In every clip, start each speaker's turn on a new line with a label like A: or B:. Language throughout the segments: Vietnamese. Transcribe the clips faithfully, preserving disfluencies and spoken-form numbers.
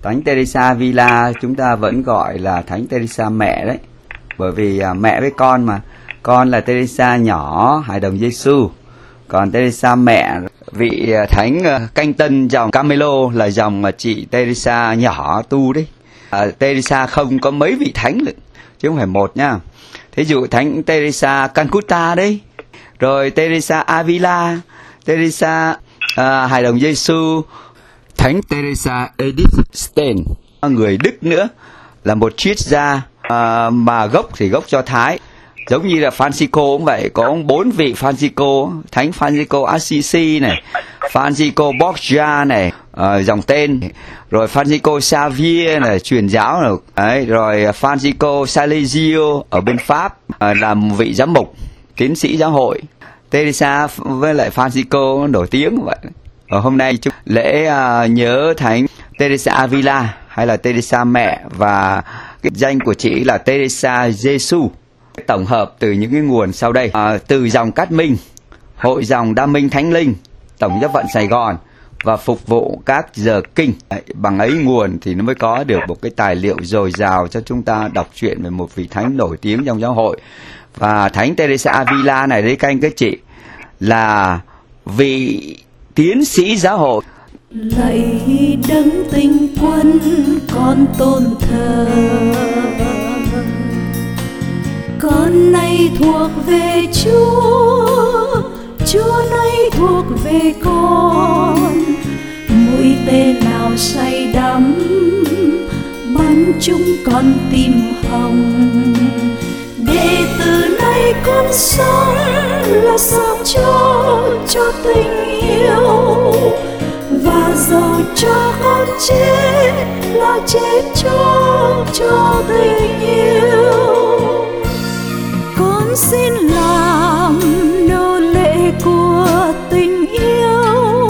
A: Thánh Teresa Avila chúng ta vẫn gọi là Thánh Teresa mẹ đấy, bởi vì à, mẹ với con mà. Con là Teresa nhỏ hài đồng Giêsu, còn Teresa mẹ, vị à, thánh à, canh tân dòng Camelo là dòng mà chị Teresa nhỏ tu đấy. à, Teresa không có mấy vị thánh nữa, chứ không phải một nha. Thí dụ Thánh Teresa Calcutta đấy, rồi Teresa Avila, Teresa à, hài đồng Giêsu, Thánh Teresa Edith Stein, người Đức nữa, là một triết gia à, mà gốc thì gốc Do Thái. Giống như là Francisco cũng vậy, có bốn vị Francisco, Thánh Francisco Assisi này, Francisco Borgia này, à, dòng tên, rồi Francisco Xavier này, truyền giáo này, đấy, rồi Francisco Salesio ở bên Pháp, à, làm vị giám mục, tiến sĩ giáo hội. Teresa với lại Francisco nổi tiếng vậy. Ở hôm nay chúc lễ uh, nhớ Thánh Teresa Avila hay là Teresa mẹ, và cái danh của chị là Teresa Giêsu. Tổng hợp từ những cái nguồn sau đây, à, từ dòng Cát Minh, Hội dòng Đa Minh Thánh Linh, Tổng giáo phận Sài Gòn, và phục vụ các giờ kinh. Bằng ấy nguồn thì nó mới có được một cái tài liệu dồi dào cho chúng ta đọc truyện về một vị thánh nổi tiếng trong giáo hội. Và Thánh Teresa Avila này đấy các anh các chị, là vị tiến sĩ giáo hội.
B: Lạy đấng tinh quân con tôn thờ, con nay thuộc về Chúa, Chúa nay thuộc về con. Mũi tên nào say đắm bắn chúng con tim hồng, để từ nay con sống là sống cho cho tình yêu, và dầu cho con chết là chết cho cho tình yêu. Con xin làm nô lệ của tình yêu,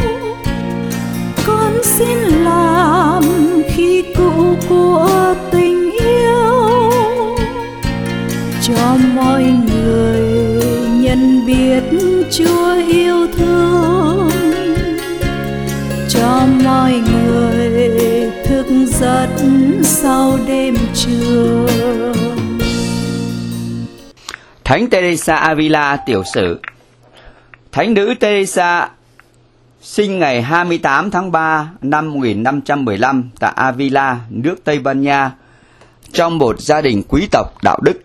B: con xin làm khí cụ của tình yêu, cho mọi người nhận biết Chúa yêu thương, cho mọi người thức giấc sau đêm trường.
A: Thánh Teresa Avila tiểu sử. Thánh nữ Teresa sinh ngày hai mươi tám tháng ba năm một nghìn năm trăm mười lăm tại Avila, nước Tây Ban Nha, trong một gia đình quý tộc đạo đức.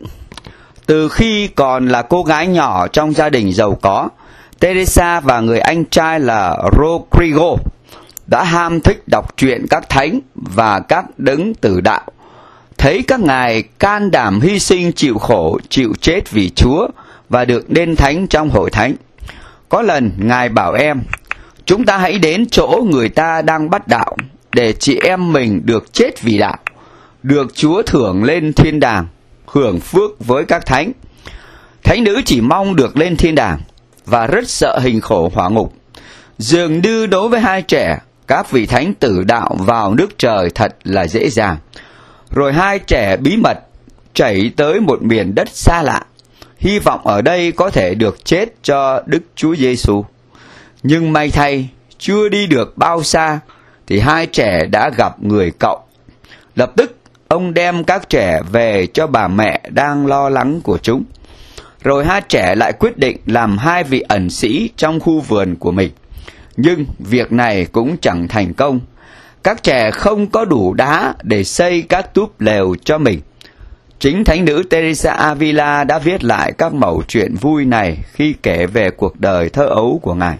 A: Từ khi còn là cô gái nhỏ trong gia đình giàu có, Teresa và người anh trai là Rodrigo đã ham thích đọc truyện các thánh và các đấng tử đạo, thấy các ngài can đảm hy sinh chịu khổ, chịu chết vì Chúa và được nên thánh trong hội thánh. Có lần ngài bảo em, chúng ta hãy đến chỗ người ta đang bắt đạo, để chị em mình được chết vì đạo, được Chúa thưởng lên thiên đàng, hưởng phước với các thánh. Thánh nữ chỉ mong được lên thiên đàng và rất sợ hình khổ hỏa ngục. Dường như đối với hai trẻ, các vị thánh tử đạo vào nước trời thật là dễ dàng. Rồi hai trẻ bí mật chảy tới một miền đất xa lạ, hy vọng ở đây có thể được chết cho Đức Chúa Giêsu. Nhưng may thay, chưa đi được bao xa thì hai trẻ đã gặp người cậu. Lập tức ông đem các trẻ về cho bà mẹ đang lo lắng của chúng. Rồi hai trẻ lại quyết định làm hai vị ẩn sĩ trong khu vườn của mình. Nhưng việc này cũng chẳng thành công. Các trẻ không có đủ đá để xây các túp lều cho mình. Chính thánh nữ Teresa Avila đã viết lại các mẩu chuyện vui này khi kể về cuộc đời thơ ấu của ngài.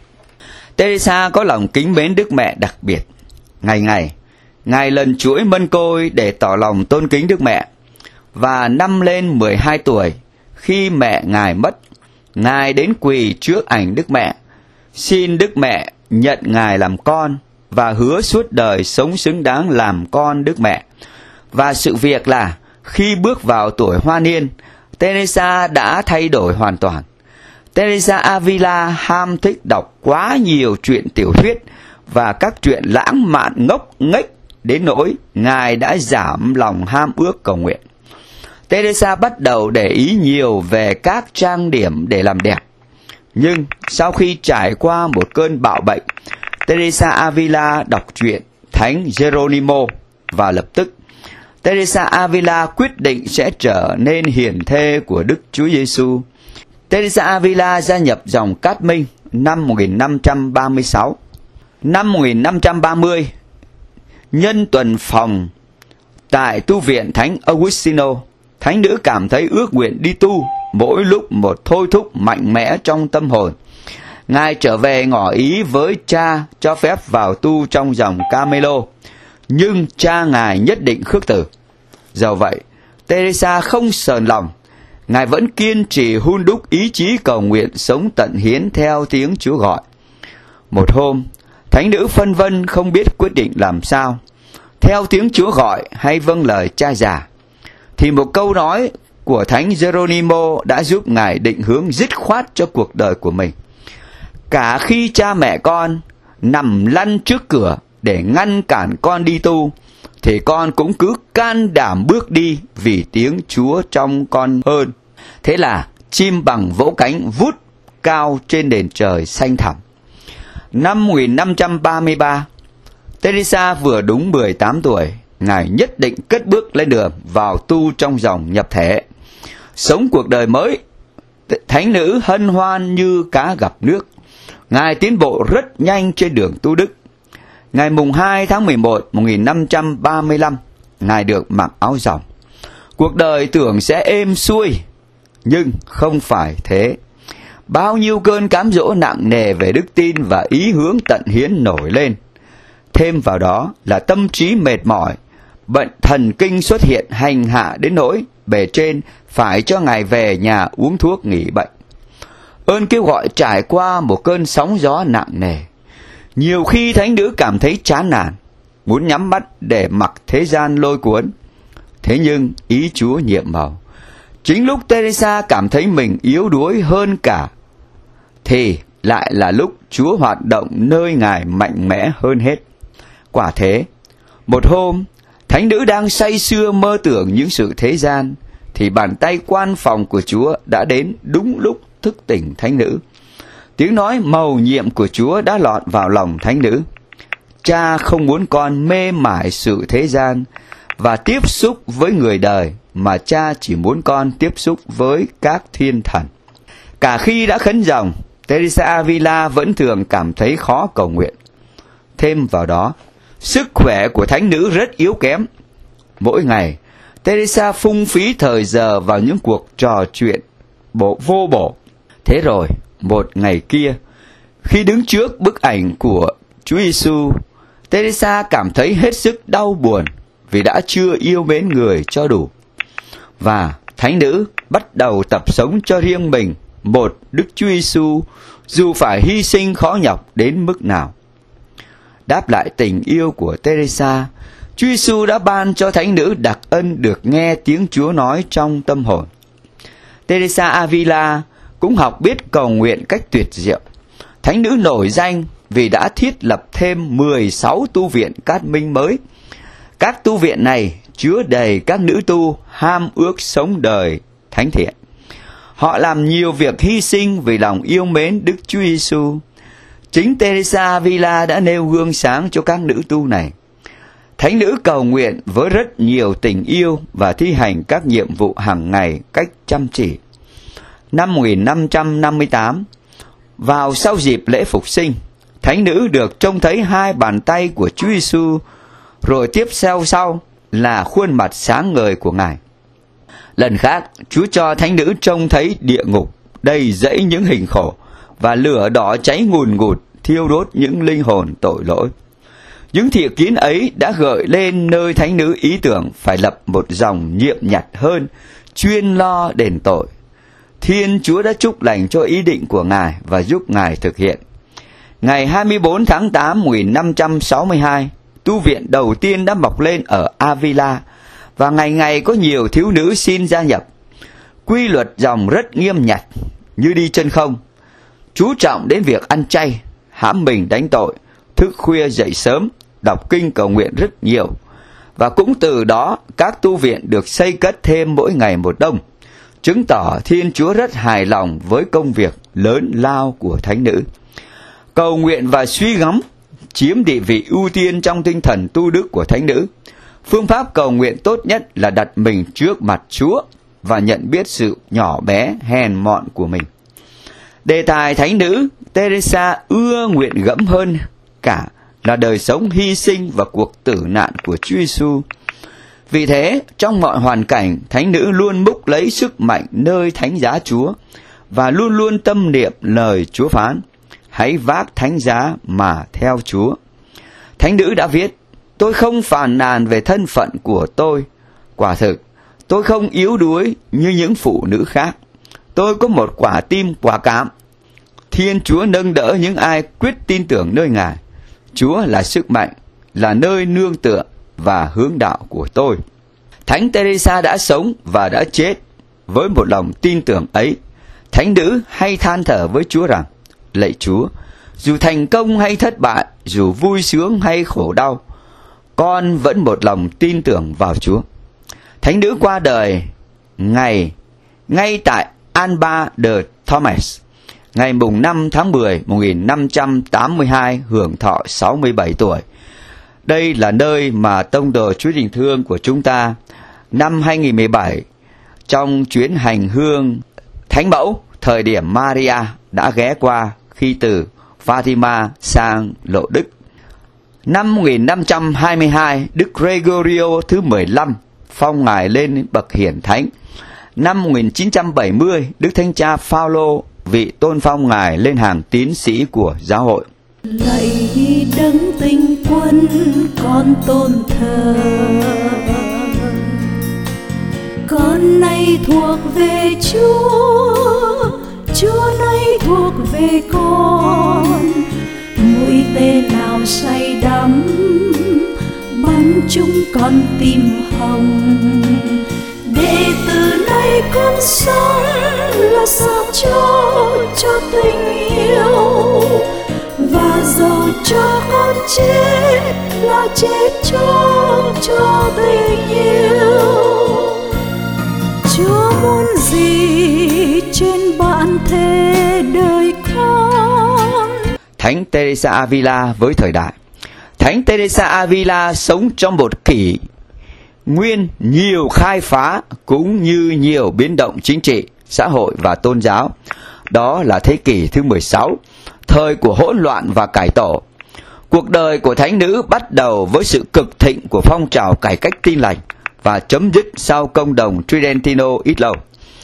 A: Teresa có lòng kính mến Đức Mẹ đặc biệt. Ngày ngày, ngài lần chuỗi mân côi để tỏ lòng tôn kính Đức Mẹ. Và năm lên mười hai tuổi, khi mẹ ngài mất, ngài đến quỳ trước ảnh Đức Mẹ, xin Đức Mẹ nhận ngài làm con và hứa suốt đời sống xứng đáng làm con Đức Mẹ. Và sự việc là khi bước vào tuổi hoa niên, Teresa đã thay đổi hoàn toàn. Teresa Avila ham thích đọc quá nhiều truyện tiểu thuyết và các truyện lãng mạn ngốc nghếch đến nỗi ngài đã giảm lòng ham ước cầu nguyện. Teresa bắt đầu để ý nhiều về các trang điểm để làm đẹp. Nhưng sau khi trải qua một cơn bạo bệnh, Teresa Avila đọc truyện Thánh Geronimo, và lập tức Teresa Avila quyết định sẽ trở nên hiền thê của Đức Chúa Giêsu. Teresa Avila gia nhập dòng Cát Minh năm một nghìn năm trăm ba mươi sáu. Năm một nghìn năm trăm ba mươi, nhân tuần phòng tại tu viện Thánh Augustino, thánh nữ cảm thấy ước nguyện đi tu mỗi lúc một thôi thúc mạnh mẽ trong tâm hồn. Ngài trở về ngỏ ý với cha cho phép vào tu trong dòng Carmelo, nhưng cha Ngài nhất định khước từ. Dẫu vậy, Teresa không sờn lòng. Ngài vẫn kiên trì hun đúc ý chí cầu nguyện sống tận hiến theo tiếng Chúa gọi. Một hôm, thánh nữ phân vân không biết quyết định làm sao, theo tiếng Chúa gọi hay vâng lời cha già, thì một câu nói của Thánh Geronimo đã giúp Ngài định hướng dứt khoát cho cuộc đời của mình. Cả khi cha mẹ con nằm lăn trước cửa để ngăn cản con đi tu, thì con cũng cứ can đảm bước đi vì tiếng Chúa trong con hơn. Thế là chim bằng vỗ cánh vút cao trên nền trời xanh thẳm. Năm một nghìn năm trăm ba mươi ba, Teresa vừa đúng mười tám tuổi. Ngài nhất định cất bước lên đường vào tu trong dòng nhập thể, sống cuộc đời mới. Thánh nữ hân hoan như cá gặp nước. Ngài tiến bộ rất nhanh trên đường tu đức. Ngày mùng hai tháng mười một một nghìn năm trăm ba mươi lăm, Ngài được mặc áo ròng. Cuộc đời tưởng sẽ êm xuôi, nhưng không phải thế. Bao nhiêu cơn cám dỗ nặng nề về đức tin và ý hướng tận hiến nổi lên. Thêm vào đó là tâm trí mệt mỏi, bệnh thần kinh xuất hiện hành hạ đến nỗi bề trên phải cho Ngài về nhà uống thuốc nghỉ bệnh. Ơn kêu gọi trải qua một cơn sóng gió nặng nề. Nhiều khi thánh nữ cảm thấy chán nản, muốn nhắm mắt để mặc thế gian lôi cuốn. Thế nhưng ý Chúa nhiệm màu. Chính lúc Teresa cảm thấy mình yếu đuối hơn cả, thì lại là lúc Chúa hoạt động nơi Ngài mạnh mẽ hơn hết. Quả thế, một hôm, thánh nữ đang say sưa mơ tưởng những sự thế gian, thì bàn tay quan phòng của Chúa đã đến đúng lúc thức tỉnh thánh nữ. Tiếng nói mầu nhiệm của Chúa đã lọt vào lòng thánh nữ. Cha không muốn con mê mải sự thế gian và tiếp xúc với người đời, mà cha chỉ muốn con tiếp xúc với các thiên thần. Cả khi đã khấn ròng, Teresa Avila vẫn thường cảm thấy khó cầu nguyện. Thêm vào đó, sức khỏe của thánh nữ rất yếu kém. Mỗi ngày, Teresa phung phí thời giờ vào những cuộc trò chuyện bộ vô bổ. Thế rồi, một ngày kia, khi đứng trước bức ảnh của Chúa Giêsu, Teresa cảm thấy hết sức đau buồn vì đã chưa yêu mến người cho đủ. Và thánh nữ bắt đầu tập sống cho riêng mình một Đức Chúa Giêsu, dù phải hy sinh khó nhọc đến mức nào. Đáp lại tình yêu của Teresa, Chúa Giêsu đã ban cho thánh nữ đặc ân được nghe tiếng Chúa nói trong tâm hồn. Teresa Avila cũng học biết cầu nguyện cách tuyệt diệu. Thánh nữ nổi danh vì đã thiết lập thêm mười sáu tu viện Cát Minh mới. Các tu viện này chứa đầy các nữ tu ham ước sống đời thánh thiện. Họ làm nhiều việc hy sinh vì lòng yêu mến Đức Chúa Giêsu. Chính Teresa Avila đã nêu gương sáng cho các nữ tu này. Thánh nữ cầu nguyện với rất nhiều tình yêu và thi hành các nhiệm vụ hàng ngày cách chăm chỉ. Năm một nghìn năm trăm năm mươi tám, vào sau dịp lễ Phục Sinh, thánh nữ được trông thấy hai bàn tay của Chúa Giêsu, rồi tiếp theo sau là khuôn mặt sáng ngời của Ngài. Lần khác, Chúa cho thánh nữ trông thấy địa ngục đầy rẫy những hình khổ và lửa đỏ cháy ngùn ngụt thiêu đốt những linh hồn tội lỗi. Những thị kiến ấy đã gợi lên nơi thánh nữ ý tưởng phải lập một dòng nhiệm nhặt hơn, chuyên lo đền tội. Thiên Chúa đã chúc lành cho ý định của Ngài và giúp Ngài thực hiện. Ngày hai mươi bốn tháng tám một nghìn năm trăm sáu mươi hai, tu viện đầu tiên đã mọc lên ở Avila, và ngày ngày có nhiều thiếu nữ xin gia nhập. Quy luật dòng rất nghiêm nhặt, như đi chân không, chú trọng đến việc ăn chay, hãm mình đánh tội, thức khuya dậy sớm, đọc kinh cầu nguyện rất nhiều. Và cũng từ đó, các tu viện được xây cất thêm mỗi ngày một đông, chứng tỏ Thiên Chúa rất hài lòng với công việc lớn lao của thánh nữ. Cầu nguyện và suy ngẫm chiếm địa vị ưu tiên trong tinh thần tu đức của thánh nữ. Phương pháp cầu nguyện tốt nhất là đặt mình trước mặt Chúa và nhận biết sự nhỏ bé, hèn mọn của mình. Đề tài thánh nữ Teresa ưa nguyện gẫm hơn cả là đời sống hy sinh và cuộc tử nạn của Chúa Giêsu. Vì thế, trong mọi hoàn cảnh, thánh nữ luôn múc lấy sức mạnh nơi thánh giá Chúa và luôn luôn tâm niệm lời Chúa phán: hãy vác thánh giá mà theo Chúa. Thánh nữ đã viết: tôi không phàn nàn về thân phận của tôi. Quả thực, tôi không yếu đuối như những phụ nữ khác. Tôi có một quả tim quả cảm. Thiên Chúa nâng đỡ những ai quyết tin tưởng nơi Ngài. Chúa là sức mạnh, là nơi nương tựa và hướng đạo của tôi. Thánh Teresa đã sống và đã chết với một lòng tin tưởng ấy. Thánh nữ hay than thở với Chúa rằng: lạy Chúa, dù thành công hay thất bại, dù vui sướng hay khổ đau, con vẫn một lòng tin tưởng vào Chúa. Thánh nữ qua đời ngày ngay tại Alba de Tormes, ngày mùng năm tháng mười một nghìn năm trăm tám mươi hai, hưởng thọ sáu mươi bảy tuổi. Đây là nơi mà tông đồ Chúa Tình Thương của chúng ta năm hai nghìn mười bảy, trong chuyến hành hương Thánh Mẫu thời điểm Maria đã ghé qua khi từ Fatima sang Lộ Đức. Năm một nghìn năm trăm hai mươi hai, Đức Gregorio thứ mười lăm phong Ngài lên bậc hiển thánh. Năm một nghìn chín trăm bảy mươi, Đức Thánh Cha Phaolô vị tôn phong Ngài lên hàng tín sĩ của giáo hội.
B: Lạy Đấng Tinh Quân, con tôn thờ. Con nay thuộc về Chúa, Chúa nay thuộc về con. Mũi tên nào say đắm bắn chúng con tim hồng. Để từ nay con sống là sao cho cho tình yêu, và dầu cho con chết là chết cho cho tình yêu. Chúa muốn gì trên bản thể đời con?
A: Thánh Teresa Avila với thời đại. Thánh Teresa Avila sống trong một kỷ nguyên nhiều khai phá cũng như nhiều biến động chính trị, xã hội và tôn giáo. Đó là thế kỷ thứ mười sáu, thời của hỗn loạn và cải tổ. Cuộc đời của thánh nữ bắt đầu với sự cực thịnh của phong trào cải cách Tin Lành và chấm dứt sau công đồng Tridentino ít lâu.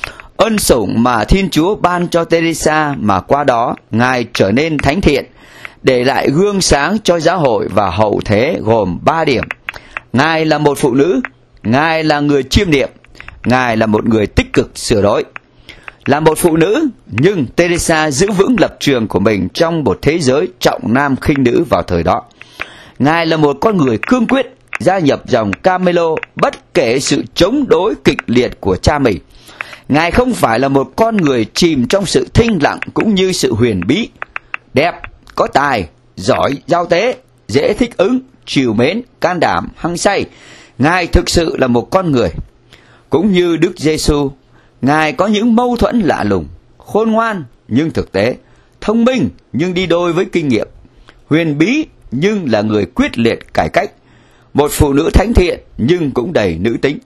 A: Ân sủng mà Thiên Chúa ban cho Teresa mà qua đó Ngài trở nên thánh thiện, để lại gương sáng cho giáo hội và hậu thế gồm ba điểm. Ngài là một phụ nữ, Ngài là người chiêm niệm, Ngài là một người tích cực sửa đổi. Là một phụ nữ, nhưng Teresa giữ vững lập trường của mình trong một thế giới trọng nam khinh nữ vào thời đó. Ngài là một con người cương quyết, gia nhập dòng Carmelo bất kể sự chống đối kịch liệt của cha mình. Ngài không phải là một con người chìm trong sự thinh lặng cũng như sự huyền bí. Đẹp, có tài, giỏi giao tế, dễ thích ứng, trìu mến, can đảm, hăng say. Ngài thực sự là một con người. Cũng như Đức Giêsu, Ngài có những mâu thuẫn lạ lùng, khôn ngoan nhưng thực tế, thông minh nhưng đi đôi với kinh nghiệm, huyền bí nhưng là người quyết liệt cải cách, một phụ nữ thánh thiện nhưng cũng đầy nữ tính.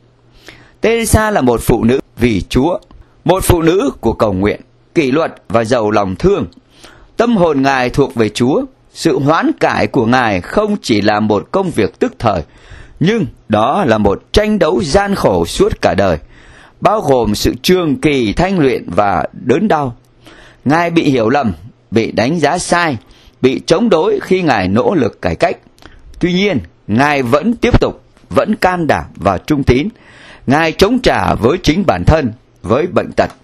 A: Teresa là một phụ nữ vì Chúa, một phụ nữ của cầu nguyện, kỷ luật và giàu lòng thương. Tâm hồn Ngài thuộc về Chúa. Sự hoán cải của Ngài không chỉ là một công việc tức thời, nhưng đó là một tranh đấu gian khổ suốt cả đời, bao gồm sự trường kỳ thanh luyện và đớn đau. Ngài bị hiểu lầm, bị đánh giá sai, bị chống đối khi Ngài nỗ lực cải cách. Tuy nhiên, Ngài vẫn tiếp tục, vẫn can đảm và trung tín. Ngài chống trả với chính bản thân, với bệnh tật.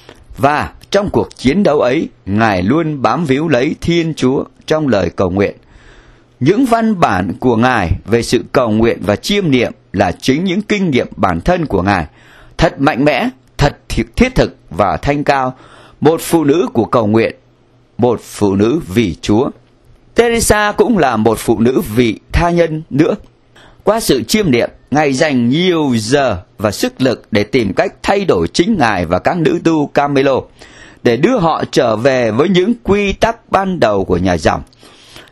A: Và trong cuộc chiến đấu ấy, Ngài luôn bám víu lấy Thiên Chúa trong lời cầu nguyện. Những văn bản của Ngài về sự cầu nguyện và chiêm niệm là chính những kinh nghiệm bản thân của Ngài, thật mạnh mẽ, thật thiết thực và thanh cao. Một phụ nữ của cầu nguyện, một phụ nữ vì Chúa. Teresa cũng là một phụ nữ vì tha nhân nữa. Qua sự chiêm niệm, Ngài dành nhiều giờ và sức lực để tìm cách thay đổi chính Ngài và các nữ tu Carmelo, để đưa họ trở về với những quy tắc ban đầu của nhà dòng.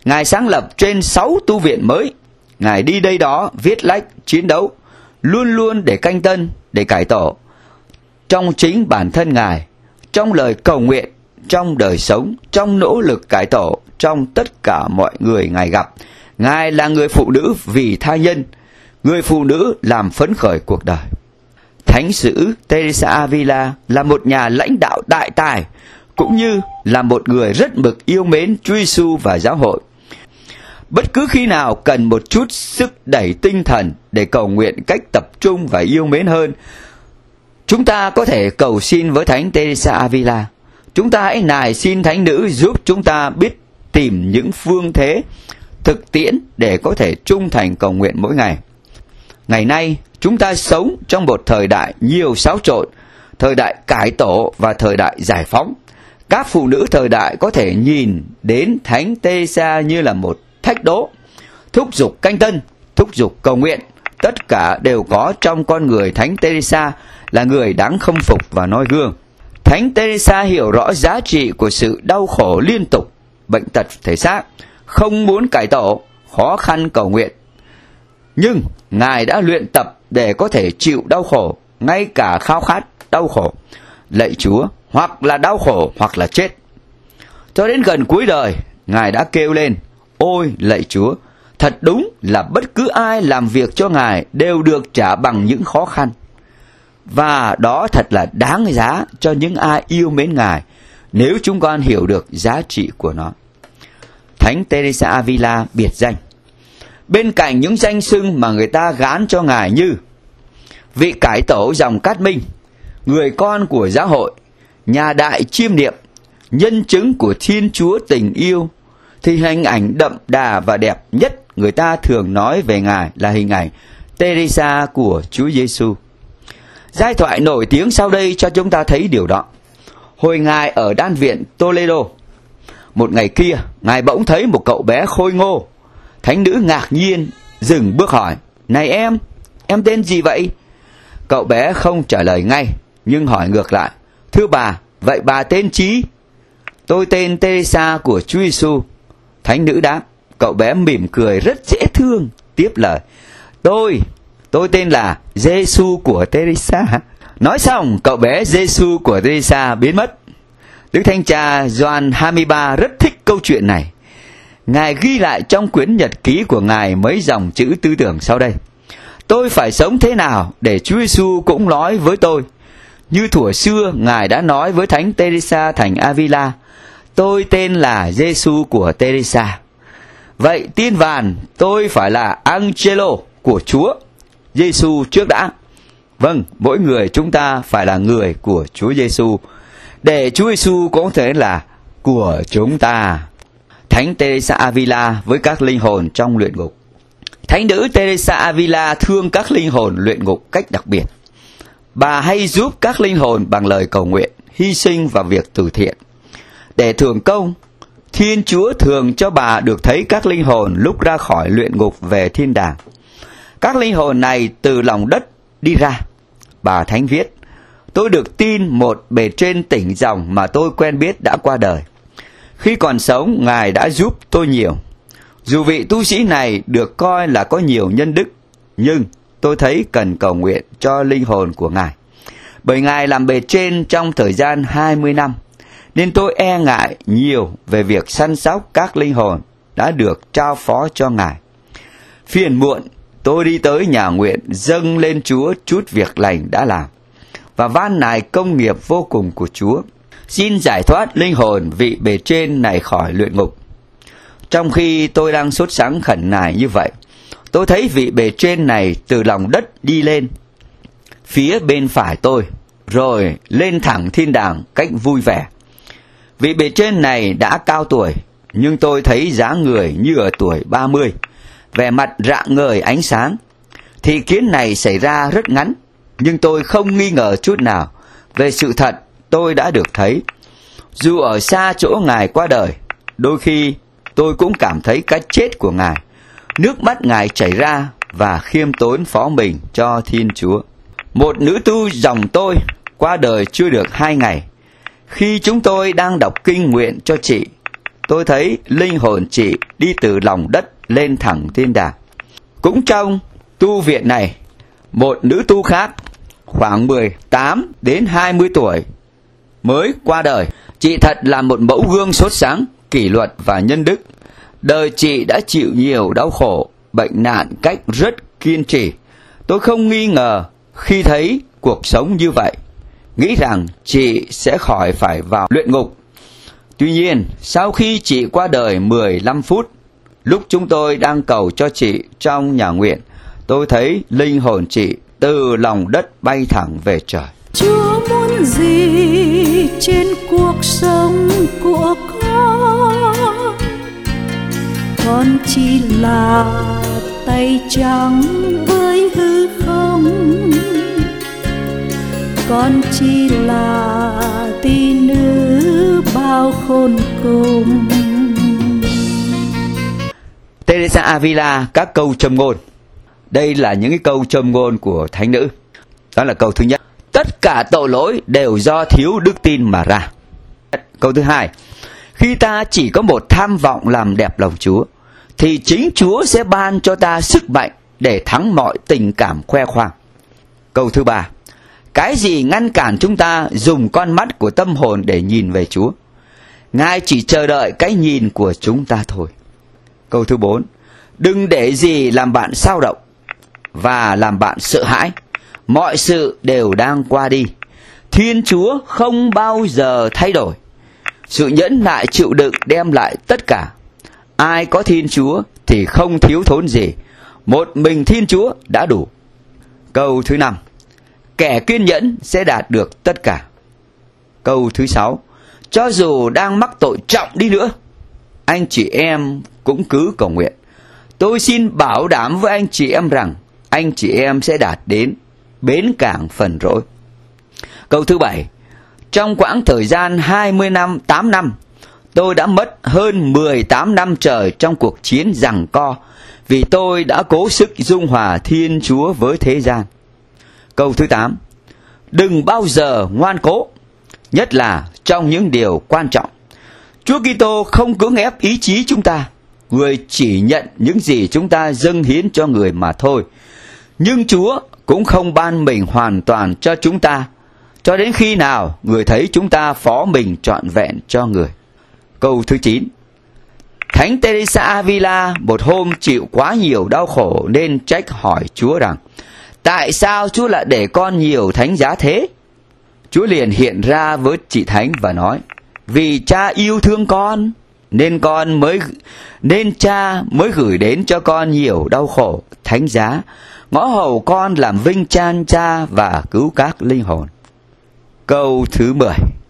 A: Ngài sáng lập trên sáu tu viện mới. Ngài đi đây đó viết lách, chiến đấu, luôn luôn để canh tân, để cải tổ. Trong chính bản thân Ngài, trong lời cầu nguyện, trong đời sống, trong nỗ lực cải tổ, trong tất cả mọi người Ngài gặp, Ngài là người phụ nữ vì tha nhân, người phụ nữ làm phấn khởi cuộc đời. Thánh sử Teresa Avila là một nhà lãnh đạo đại tài, cũng như là một người rất mực yêu mến Chúa Giêsu và giáo hội. Bất cứ khi nào cần một chút sức đẩy tinh thần để cầu nguyện cách tập trung và yêu mến hơn, chúng ta có thể cầu xin với Thánh Teresa Avila. Chúng ta hãy nài xin Thánh nữ giúp chúng ta biết tìm những phương thế thực tiễn để có thể trung thành cầu nguyện mỗi ngày. Ngày nay, chúng ta sống trong một thời đại nhiều xáo trộn, thời đại cải tổ và thời đại giải phóng. Các phụ nữ thời đại có thể nhìn đến Thánh Teresa như là một thách đố, thúc giục canh tân, thúc giục cầu nguyện. Tất cả đều có trong con người Thánh Teresa, là người đáng khâm phục và noi gương. Thánh Teresa hiểu rõ giá trị của sự đau khổ liên tục, bệnh tật thể xác, không muốn cải tổ, khó khăn cầu nguyện. Nhưng Ngài đã luyện tập để có thể chịu đau khổ, ngay cả khao khát đau khổ, lạy Chúa, hoặc là đau khổ hoặc là chết. Cho đến gần cuối đời, Ngài đã kêu lên: ôi lạy Chúa, thật đúng là bất cứ ai làm việc cho Ngài đều được trả bằng những khó khăn. Và đó thật là đáng giá cho những ai yêu mến Ngài, nếu chúng con hiểu được giá trị của nó. Thánh Teresa Avila biệt danh. Bên cạnh những danh xưng mà người ta gán cho Ngài như vị cải tổ dòng Cát Minh, người con của giáo hội, nhà đại chiêm niệm, nhân chứng của Thiên Chúa tình yêu, thì hình ảnh đậm đà và đẹp nhất người ta thường nói về Ngài là hình ảnh Teresa của Chúa Giêsu. Giai thoại nổi tiếng sau đây cho chúng ta thấy điều đó. Hồi Ngài ở đan viện Toledo, một ngày kia, Ngài bỗng thấy một cậu bé khôi ngô. Thánh nữ ngạc nhiên dừng bước hỏi: này em, em tên gì vậy? Cậu bé không trả lời ngay, nhưng hỏi ngược lại: thưa bà, vậy bà tên chí? Tôi tên Teresa của Chúa Giêsu. Thánh nữ đáp. Cậu bé mỉm cười rất dễ thương, tiếp lời: Tôi, tôi tên là Giêsu của Teresa. Nói xong, cậu bé Giêsu của Teresa biến mất. Đức Thánh Cha Gioan hai mươi ba rất thích câu chuyện này. Ngài ghi lại trong quyển nhật ký của Ngài mấy dòng chữ tư tưởng sau đây: tôi phải sống thế nào để Chúa Giêsu cũng nói với tôi, như thuở xưa Ngài đã nói với Thánh Teresa thành Avila: tôi tên là Giêsu của Teresa. Vậy tiên vàn, tôi phải là Angelo của Chúa Giêsu trước đã. Vâng, mỗi người chúng ta phải là người của Chúa Giêsu, để Chúa Giêsu có thể là của chúng ta. Thánh Teresa Avila với các linh hồn trong luyện ngục. Thánh nữ Teresa Avila thương các linh hồn luyện ngục cách đặc biệt. Bà hay giúp các linh hồn bằng lời cầu nguyện, hy sinh và việc từ thiện. Để thưởng công, Thiên Chúa thường cho bà được thấy các linh hồn lúc ra khỏi luyện ngục về thiên đàng. Các linh hồn này từ lòng đất đi ra. Bà Thánh viết: tôi được tin một bề trên tỉnh dòng mà tôi quen biết đã qua đời. Khi còn sống, Ngài đã giúp tôi nhiều. Dù vị tu sĩ này được coi là có nhiều nhân đức, nhưng tôi thấy cần cầu nguyện cho linh hồn của Ngài. Bởi Ngài làm bề trên trong thời gian hai mươi năm, nên tôi e ngại nhiều về việc săn sóc các linh hồn đã được trao phó cho Ngài. Phiền muộn, tôi đi tới nhà nguyện dâng lên Chúa chút việc lành đã làm, và van nài công nghiệp vô cùng của Chúa, xin giải thoát linh hồn vị bề trên này khỏi luyện ngục. Trong khi tôi đang sốt sắng khẩn nài như vậy, tôi thấy vị bề trên này từ lòng đất đi lên phía bên phải tôi, rồi lên thẳng thiên đàng cách vui vẻ. Vị bề trên này đã cao tuổi, nhưng tôi thấy dáng người như ở tuổi ba mươi, vẻ mặt rạng ngời ánh sáng. Thị kiến này xảy ra rất ngắn, nhưng tôi không nghi ngờ chút nào về sự thật tôi đã được thấy. Dù ở xa chỗ Ngài qua đời, đôi khi tôi cũng cảm thấy cái chết của Ngài. Nước mắt Ngài chảy ra và khiêm tốn phó mình cho Thiên Chúa. Một nữ tu dòng tôi qua đời chưa được hai ngày. Khi chúng tôi đang đọc kinh nguyện cho chị, tôi thấy linh hồn chị đi từ lòng đất lên thẳng thiên đàng. Cũng trong tu viện này, một nữ tu khác khoảng mười tám đến hai mươi tuổi mới qua đời. Chị thật là một mẫu gương sốt sáng, kỷ luật và nhân đức. Đời chị đã chịu nhiều đau khổ, bệnh nạn cách rất kiên trì. Tôi không nghi ngờ khi thấy cuộc sống như vậy, nghĩ rằng chị sẽ khỏi phải vào luyện ngục. Tuy nhiên, sau khi chị qua đời mười lăm phút, lúc chúng tôi đang cầu cho chị trong nhà nguyện, tôi thấy linh hồn chị từ lòng đất bay thẳng về trời.
B: Chúa muốn gì trên cuộc sống của con? Con chỉ là tay trắng với hư không. Con chỉ là tỷ nữ bao khôn cùng.
A: Teresa Avila, các câu châm ngôn. Đây là những cái câu châm ngôn của thánh nữ. Đó là câu thứ nhất: tất cả tội lỗi đều do thiếu đức tin mà ra. Câu thứ hai: khi ta chỉ có một tham vọng làm đẹp lòng Chúa, thì chính Chúa sẽ ban cho ta sức mạnh để thắng mọi tình cảm khoe khoang. Câu thứ ba: cái gì ngăn cản chúng ta dùng con mắt của tâm hồn để nhìn về Chúa? Ngài chỉ chờ đợi cái nhìn của chúng ta thôi. Câu thứ bốn: đừng để gì làm bạn xao động và làm bạn sợ hãi. Mọi sự đều đang qua đi. Thiên Chúa không bao giờ thay đổi. Sự nhẫn nại chịu đựng đem lại tất cả. Ai có Thiên Chúa thì không thiếu thốn gì. Một mình Thiên Chúa đã đủ. Câu thứ năm: kẻ kiên nhẫn sẽ đạt được tất cả. Câu thứ sáu: cho dù đang mắc tội trọng đi nữa, anh chị em cũng cứ cầu nguyện. Tôi xin bảo đảm với anh chị em rằng anh chị em sẽ đạt đến bến cảng phần rỗi. Câu thứ bảy: trong quãng thời gian hai mươi năm, tám năm, tôi đã mất hơn mười tám năm trời trong cuộc chiến giằng co, vì tôi đã cố sức dung hòa Thiên Chúa với thế gian. Câu thứ tám: đừng bao giờ ngoan cố, nhất là trong những điều quan trọng. Chúa Kitô không cưỡng ép ý chí chúng ta. Người chỉ nhận những gì chúng ta dâng hiến cho người mà thôi. Nhưng Chúa cũng không ban mình hoàn toàn cho chúng ta, cho đến khi nào người thấy chúng ta phó mình trọn vẹn cho người. Câu thứ chín: Thánh Teresa Avila một hôm chịu quá nhiều đau khổ nên trách hỏi Chúa rằng: tại sao Chúa lại để con nhiều thánh giá thế? Chúa liền hiện ra với chị thánh và nói: vì cha yêu thương con nên con mới nên cha mới gửi đến cho con nhiều đau khổ thánh giá, ngõ hầu con làm vinh trang cha và cứu các linh hồn. Câu thứ mười: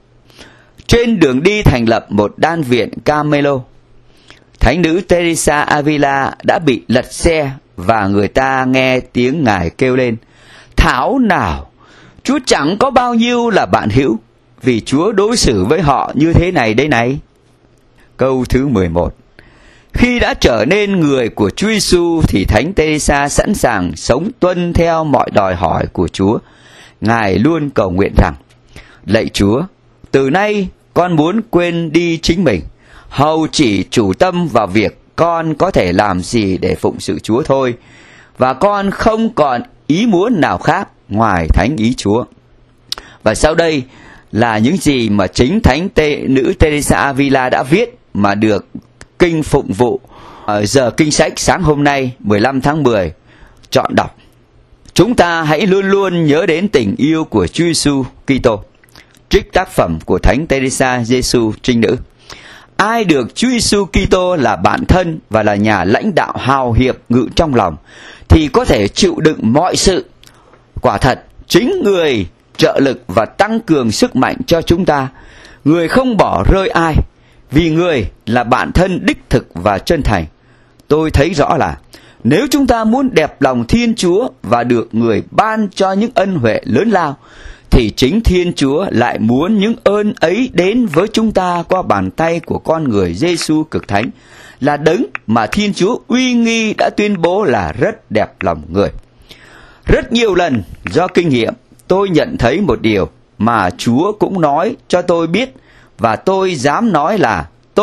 A: trên đường đi thành lập một đan viện Carmelo, thánh nữ Teresa Avila đã bị lật xe và người ta nghe tiếng ngài kêu lên: thảo nào, Chúa chẳng có bao nhiêu là bạn hữu, vì Chúa đối xử với họ như thế này đây này. Câu thứ mười một: khi đã trở nên người của Chúa Giêsu thì thánh Teresa sẵn sàng sống tuân theo mọi đòi hỏi của Chúa. Ngài luôn cầu nguyện rằng: lạy Chúa, từ nay con muốn quên đi chính mình, hầu chỉ chủ tâm vào việc con có thể làm gì để phụng sự Chúa thôi, và con không còn ý muốn nào khác ngoài thánh ý Chúa. Và sau đây là những gì mà chính thánh tê, nữ Teresa Avila đã viết mà được kinh phụng vụ uh, giờ kinh sách sáng hôm nay mười lăm tháng mười chọn đọc. Chúng ta hãy luôn luôn nhớ đến tình yêu của Chúa Giêsu Kitô. Trích tác phẩm của thánh Teresa Giêsu Trinh Nữ. Ai được Chúa Giêsu Kitô là bạn thân và là nhà lãnh đạo hào hiệp ngự trong lòng thì có thể chịu đựng mọi sự. Quả thật, chính người trợ lực và tăng cường sức mạnh cho chúng ta. Người không bỏ rơi ai, vì người là bạn thân đích thực và chân thành. Tôi thấy rõ là nếu chúng ta muốn đẹp lòng Thiên Chúa và được người ban cho những ân huệ lớn lao, thì chính Thiên Chúa lại muốn những ơn ấy đến với chúng ta qua bàn tay của con người Giêsu cực thánh, là đấng mà Thiên Chúa uy nghi đã tuyên bố là rất đẹp lòng người. Rất nhiều lần do kinh nghiệm, tôi nhận thấy một điều mà Chúa cũng nói cho tôi biết, và tôi dám nói là tôi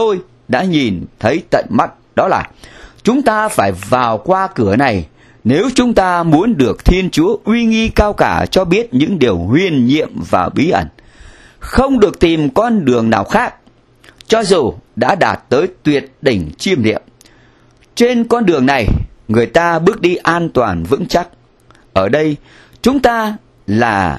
A: đã nhìn thấy tận mắt, đó là chúng ta phải vào qua cửa này nếu chúng ta muốn được Thiên Chúa uy nghi cao cả cho biết những điều huyền nhiệm và bí ẩn. Không được tìm con đường nào khác, cho dù đã đạt tới tuyệt đỉnh chiêm nghiệm. Trên con đường này, người ta bước đi an toàn vững chắc. Ở đây, chúng ta là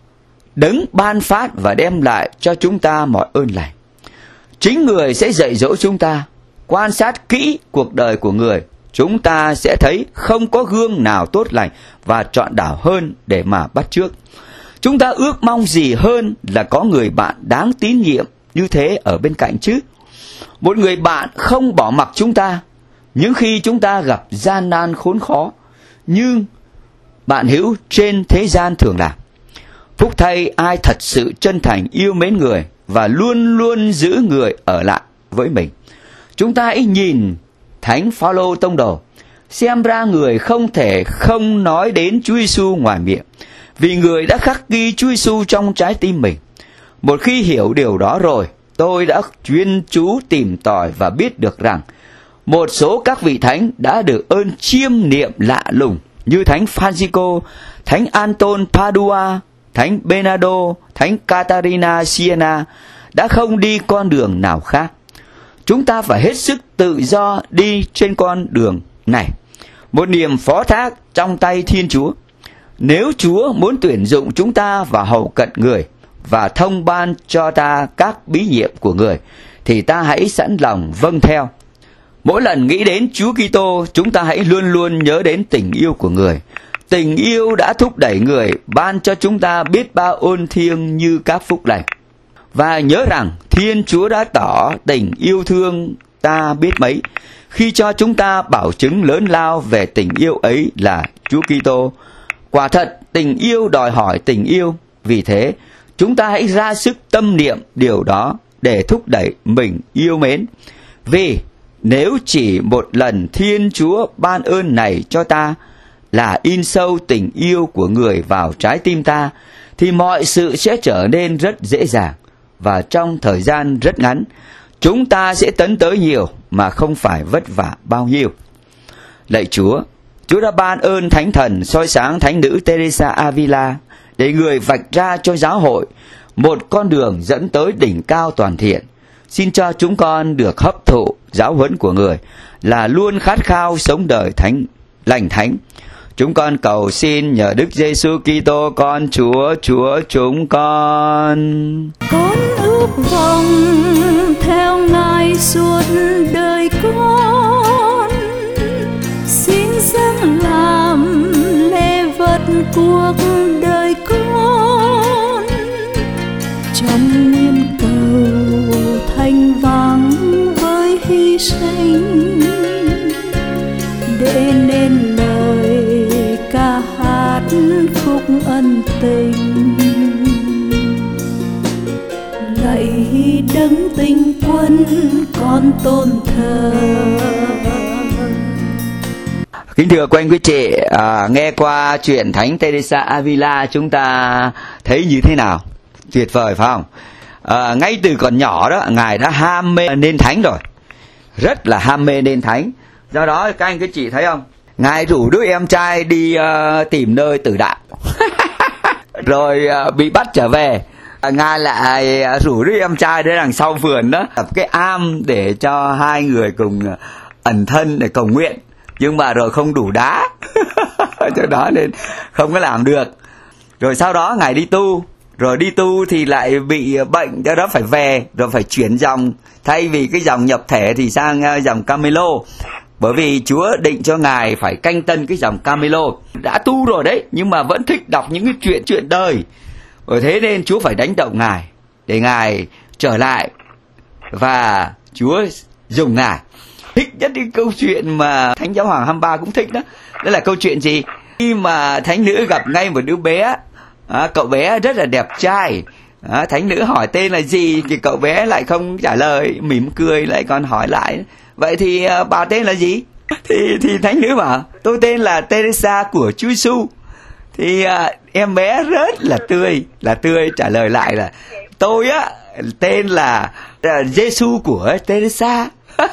A: đấng ban phát và đem lại cho chúng ta mọi ơn lành. Chính người sẽ dạy dỗ chúng ta. Quan sát kỹ cuộc đời của người, chúng ta sẽ thấy không có gương nào tốt lành và trọn đảo hơn để mà bắt chước. Chúng ta ước mong gì hơn là có người bạn đáng tín nhiệm như thế ở bên cạnh chứ? Một người bạn không bỏ mặc chúng ta những khi chúng ta gặp gian nan khốn khó, nhưng bạn hữu trên thế gian thường làm. Phúc thay ai thật sự chân thành yêu mến người và luôn luôn giữ người ở lại với mình. Chúng ta hãy nhìn Thánh Phao-lô tông đồ, xem ra người không thể không nói đến Chúa Giêsu ngoài miệng, vì người đã khắc ghi Chúa Giêsu trong trái tim mình. Một khi hiểu điều đó rồi, tôi đã chuyên chú tìm tòi và biết được rằng một số các vị thánh đã được ơn chiêm niệm lạ lùng như Thánh Francisco, Thánh Anton Padua, Thánh Bernardo, Thánh Catarina Siena đã không đi con đường nào khác. Chúng ta phải hết sức tự do đi trên con đường này, một niềm phó thác trong tay Thiên Chúa. Nếu Chúa muốn tuyển dụng chúng ta vào hầu cận người và thông ban cho ta các bí nhiệm của người, thì ta hãy sẵn lòng vâng theo. Mỗi lần nghĩ đến Chúa Kitô, chúng ta hãy luôn luôn nhớ đến tình yêu của người. Tình yêu đã thúc đẩy người ban cho chúng ta biết bao ơn thiêng như các phúc lành. Và nhớ rằng Thiên Chúa đã tỏ tình yêu thương ta biết mấy khi cho chúng ta bảo chứng lớn lao về tình yêu ấy là Chúa Kitô. Quả thật, tình yêu đòi hỏi tình yêu. Vì thế, chúng ta hãy ra sức tâm niệm điều đó để thúc đẩy mình yêu mến. Vì nếu chỉ một lần Thiên Chúa ban ơn này cho ta là in sâu tình yêu của người vào trái tim ta, thì mọi sự sẽ trở nên rất dễ dàng. Và trong thời gian rất ngắn, chúng ta sẽ tấn tới nhiều mà không phải vất vả bao nhiêu. Lạy Chúa, Chúa đã ban ơn Thánh Thần soi sáng Thánh nữ Teresa Avila để người vạch ra cho giáo hội một con đường dẫn tới đỉnh cao toàn thiện. Xin cho chúng con được hấp thụ giáo huấn của người là luôn khát khao sống đời thánh lành thánh. Chúng con cầu xin nhờ Đức Giêsu Kitô con Chúa, Chúa chúng con.
B: Con ước vọng theo Ngài suốt đời con, xin dâng làm lễ vật cuộc đời con, trong nguyên cầu thanh vắng với hy sinh, để nên lời ca hát khúc ân tình. Lạy đấng tinh quân con tôn thờ.
A: Kính thưa quý anh quý chị, à, nghe qua chuyện Thánh Teresa Avila chúng ta thấy như thế nào? Tuyệt vời phải không? À, ngay từ còn nhỏ đó, Ngài đã ham mê nên thánh rồi, rất là ham mê nên thánh. Do đó các anh các chị thấy không, Ngài rủ đứa em trai đi uh, tìm nơi tử đạo rồi uh, bị bắt trở về. uh, Ngài lại uh, rủ đứa em trai đến đằng sau vườn đó tập cái am để cho hai người cùng uh, ẩn thân để cầu nguyện, nhưng mà rồi không đủ đá cho đó nên không có làm được. Rồi sau đó Ngài đi tu, rồi đi tu thì lại bị bệnh, do đó phải về, rồi phải chuyển dòng, thay vì cái dòng nhập thể thì sang uh, dòng Camelo. Bởi vì Chúa định cho Ngài phải canh tân cái dòng Camelo. Đã tu rồi đấy, nhưng mà vẫn thích đọc những cái chuyện chuyện đời. Bởi thế nên Chúa phải đánh động Ngài, để Ngài trở lại. Và Chúa dùng Ngài. Thích nhất cái câu chuyện mà Thánh Giáo Hoàng hai mươi ba cũng thích đó. Đó là câu chuyện gì? Khi mà Thánh nữ gặp ngay một đứa bé, à, cậu bé rất là đẹp trai. À, Thánh nữ hỏi tên là gì thì cậu bé lại không trả lời, mỉm cười lại còn hỏi lại. Vậy thì uh, bà tên là gì? Thì thì Thánh nữ bảo tôi tên là Teresa của Chúa Giêsu. Thì uh, em bé rất là tươi, là tươi trả lời lại là tôi á tên là uh, Giêsu của Teresa.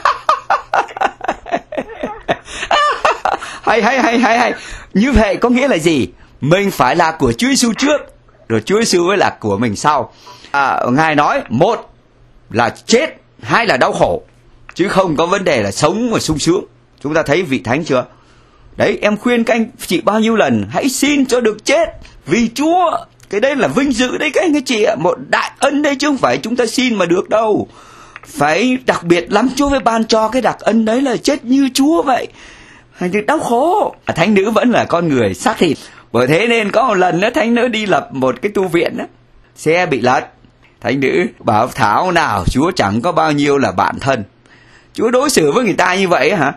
A: hay hay hay hay hay. Như vậy có nghĩa là gì? Mình phải là của Chúa Giêsu trước, rồi Chúa Giêsu mới là của mình sau. À, Ngài nói một là chết, hai là đau khổ, chứ không có vấn đề là sống và sung sướng. Chúng ta thấy vị thánh chưa? Đấy, em khuyên các anh chị bao nhiêu lần, hãy xin cho được chết vì Chúa. Cái đấy là vinh dự đấy các anh các chị ạ, một đại ân đấy, chứ không phải chúng ta xin mà được đâu. Phải đặc biệt lắm, Chúa mới ban cho cái đặc ân đấy là chết như Chúa vậy. Hành thì đau khổ. Thánh nữ vẫn là con người xác thịt. Bởi thế nên có một lần đó, thánh nữ đi lập một cái tu viện đó, xe bị lật. Thánh nữ bảo thảo nào Chúa chẳng có bao nhiêu là bạn thân, Chúa đối xử với người ta như vậy hả?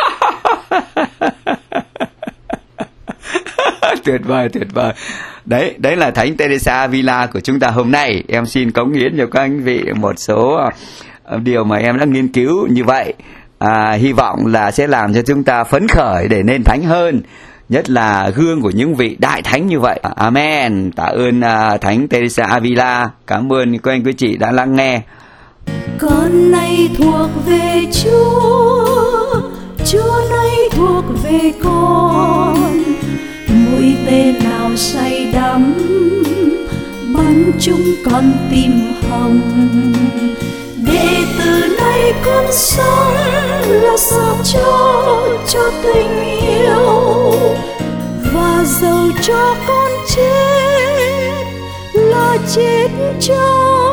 A: Tuyệt vời, tuyệt vời. Đấy, đấy là Thánh Teresa Avila của chúng ta hôm nay. Em xin cống hiến cho các anh vị một số uh, điều mà em đã nghiên cứu như vậy. À, hy vọng là sẽ làm cho chúng ta phấn khởi để nên thánh hơn, nhất là gương của những vị đại thánh như vậy. Amen. Tạ ơn uh, Thánh Teresa Avila. Cảm ơn các anh quý chị đã lắng nghe.
B: Con nay thuộc về Chúa, Chúa nay thuộc về con. Mũi tên nào say đắm bắn trúng con tim hồng, để từ nay con sống là sao cho cho tình yêu, và dầu cho con chết là chết cho